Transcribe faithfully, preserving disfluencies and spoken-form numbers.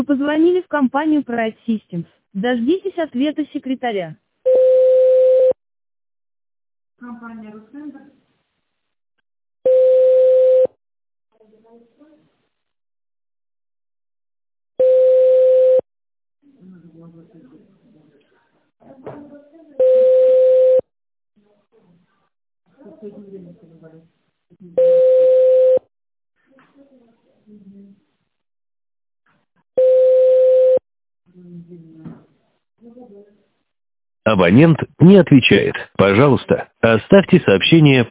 Вы позвонили в компанию Pride Systems. Дождитесь ответа секретаря. Компания Русендер. Абонент не отвечает. Пожалуйста, оставьте сообщение